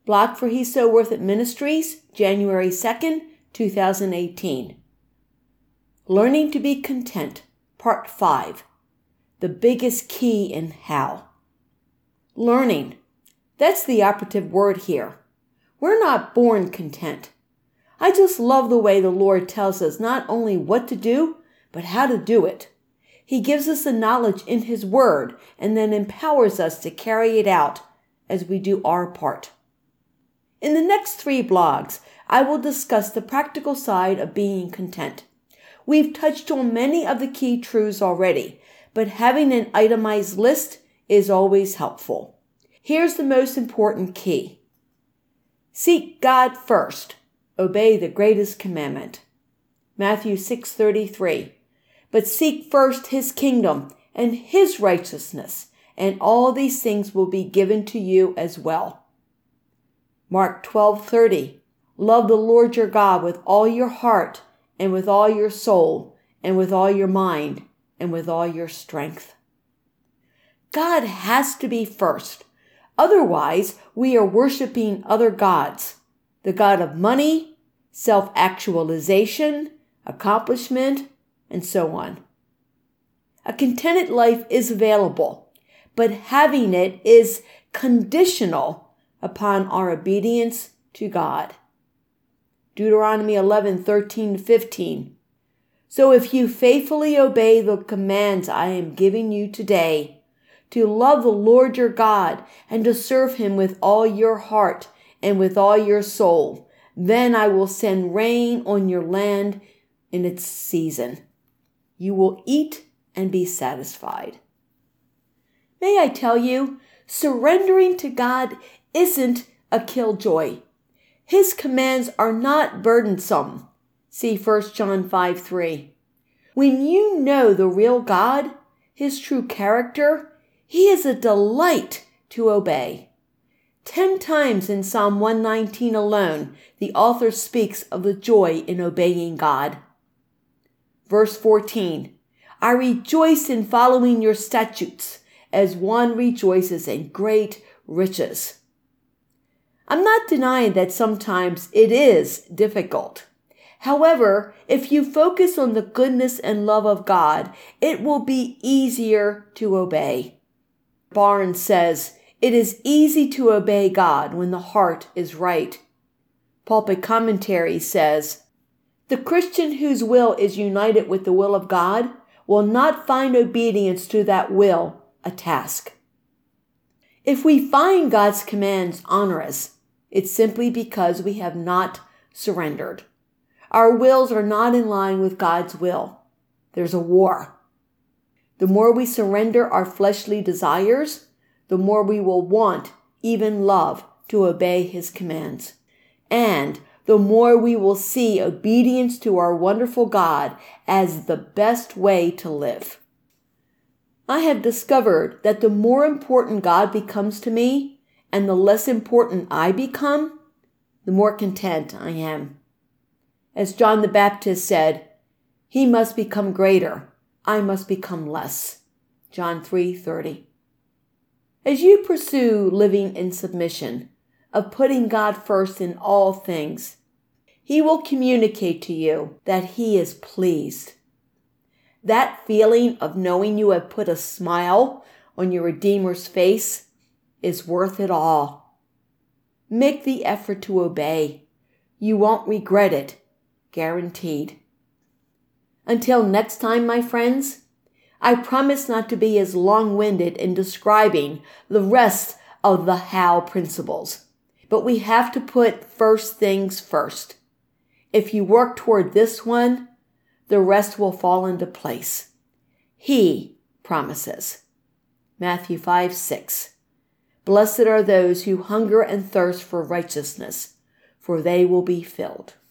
Block for He's So Worth It Ministries, January 2nd, 2018. Learning to be Content, Part 5. The Biggest Key in How. Learning. That's the operative word here. We're not born content. I just love the way the Lord tells us not only what to do, but how to do it. He gives us the knowledge in His Word and then empowers us to carry it out as we do our part. In the next 3 blogs, I will discuss the practical side of being content. We've touched on many of the key truths already, but having an itemized list is always helpful. Here's the most important key. Seek God first. Obey the greatest commandment. Matthew 6:33. But seek first His kingdom and His righteousness, and all these things will be given to you as well. Mark 12:30. Love the Lord your God with all your heart and with all your soul and with all your mind and with all your strength. God has to be first. Otherwise, we are worshiping other gods. The God of money, self-actualization, accomplishment, and so on. A contented life is available, but having it is conditional upon our obedience to God. Deuteronomy 11:13-15. So if you faithfully obey the commands I am giving you today, to love the Lord your God and to serve Him with all your heart and with all your soul, then I will send rain on your land in its season. You will eat and be satisfied. May I tell you, surrendering to God isn't a killjoy. His commands are not burdensome. See 1 John 5:3. When you know the real God, His true character, He is a delight to obey. 10 times in Psalm 119 alone, the author speaks of the joy in obeying God. Verse 14. I rejoice in following your statutes, as one rejoices in great riches. I'm not denying that sometimes it is difficult. However, if you focus on the goodness and love of God, it will be easier to obey. Barnes says, it is easy to obey God when the heart is right. Pulpit Commentary says, the Christian whose will is united with the will of God will not find obedience to that will a task. If we find God's commands onerous, it's simply because we have not surrendered. Our wills are not in line with God's will. There's a war. The more we surrender our fleshly desires, the more we will want, even love, to obey His commands. And the more we will see obedience to our wonderful God as the best way to live. I have discovered that the more important God becomes to me, and the less important I become, the more content I am. As John the Baptist said, He must become greater, I must become less. John 3:30. As you pursue living in submission, of putting God first in all things, He will communicate to you that He is pleased. That feeling of knowing you have put a smile on your Redeemer's face is worth it all. Make the effort to obey. You won't regret it. Guaranteed. Until next time, my friends, I promise not to be as long-winded in describing the rest of the how principles. But we have to put first things first. If you work toward this one, the rest will fall into place. He promises. Matthew 5:6. Blessed are those who hunger and thirst for righteousness, for they will be filled.